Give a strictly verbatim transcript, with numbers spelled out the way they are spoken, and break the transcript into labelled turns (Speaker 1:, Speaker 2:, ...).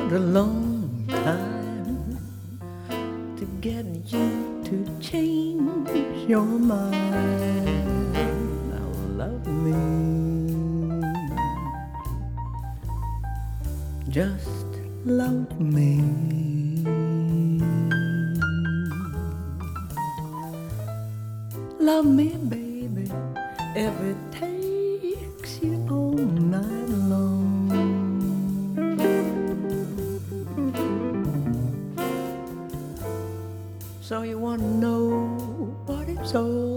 Speaker 1: want a long time to get you to change your mind. Now love me, just love me. Love me, baby, if it takes you all night long. So you want to know what it's all